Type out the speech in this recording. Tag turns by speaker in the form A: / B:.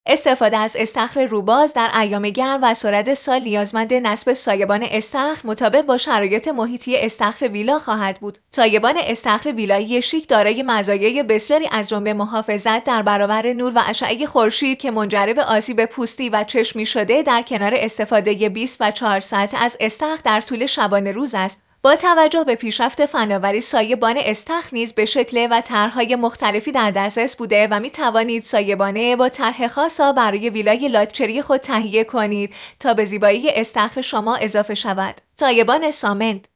A: استفاده از استخر روباز در ایام گرم و سرد سال نیازمند نصب سایبان استخر مطابق با شرایط محیطی استخر ویلا خواهد بود. سایبان استخر ویلایی شیک دارای مزایای بسیاری از جمله محافظت در برابر نور و اشعه خورشید که منجر به آسیب پوستی و چشمی شده در کنار استفاده 20 و 4 ساعت از استخر در طول شبانه روز است. با توجه به پیشرفت فناوری، سایبان استخر نیز به شکل و طرح‌های مختلفی در دسترس بوده و می توانید سایبانه با طرح خاص برای ویلای لاکچری خود تهیه کنید تا به زیبایی استخر شما اضافه شود. سایبان سامنت